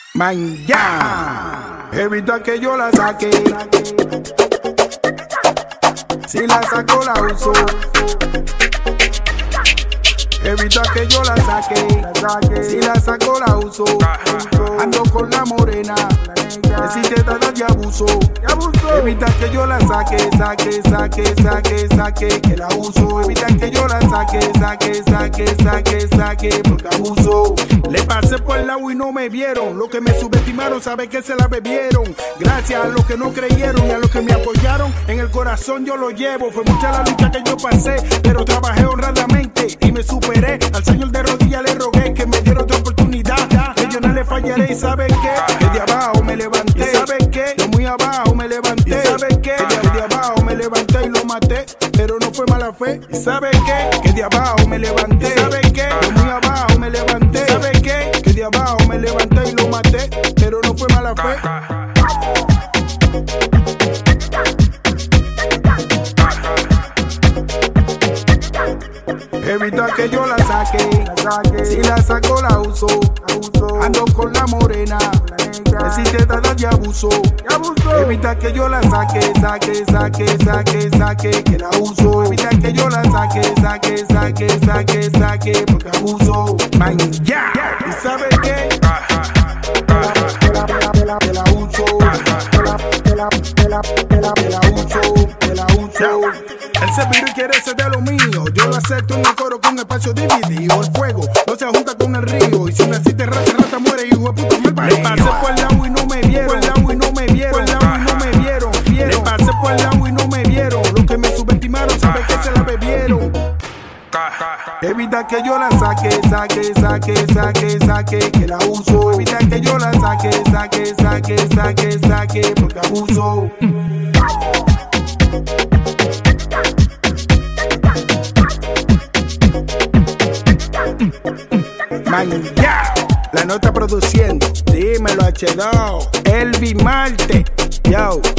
Man, ya. Evita que yo la saque. Si la saco, la uso. Evita que yo la saque. Si la saco, la uso. Ando con la morena. Si te trata de abuso. Evita que yo la saque, que la uso. Evita que yo la saque, porque abuso. Le pasé por el lado y no me vieron. Los que me subestimaron saben que se la bebieron. Gracias a los que no creyeron y a los que me apoyaron. En el corazón yo lo llevo. Fue mucha la lucha que yo pasé, pero trabajé honradamente y me superé. Al Señor de rodillas le rogué que me diera otra oportunidad. Que yo no le fallaré y ¿saben qué? Que de abajo me levanté. ¿Y saben qué? De muy abajo me levanté. ¿Y saben qué? Que de abajo me levanté y lo maté, pero no fue mala fe. ¿Y saben qué? Que de abajo me levanté. ¿Y saben qué? De muy abajo me levanté. ¿Y saben qué? Que de abajo me levanté y lo maté, pero no fue mala fe. Evita que yo la saque. Si la saco, la uso. Ando con la morena. Si te trata de abuso. Evita que yo la saque, que la uso. Evita que yo la saque, porque abuso. Man, ya. ¿Y sabes qué? Que la uso. Que la uso. El servidor quiere ser de lo mío. Yo lo acepto en el coro con espacio dividido. El fuego no se junta con el río. Y si naciste rata, rata muere, hijo de puta me parió. Le pasé por el lado y no me vieron. Le pasé por el lado y no me vieron. Los que me subestimaron saben que se la bebieron. Evita que yo la saque, que la uso. Evita que yo la saque, porque abuso. Man, ya. La nota produciendo. Dímelo, H2. Elvi Marte. Yo.